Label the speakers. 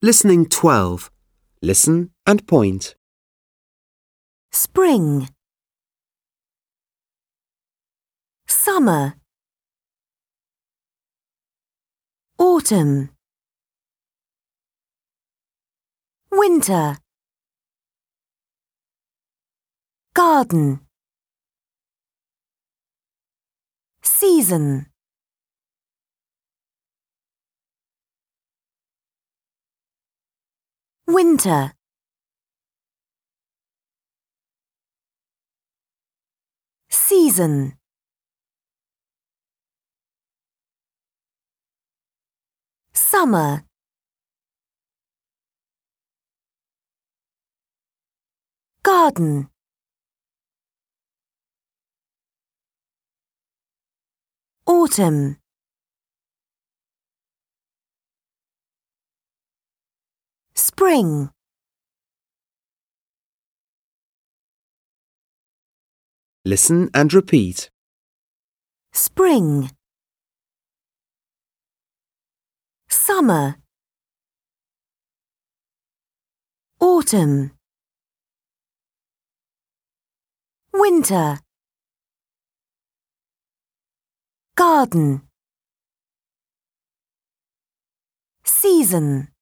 Speaker 1: Listening 12. Listen and point.
Speaker 2: Spring, summer, autumn, winter, garden, season, winter, season, summer, garden, autumn, spring.
Speaker 1: Listen and repeat.
Speaker 2: Spring, summer, autumn, winter, garden, season.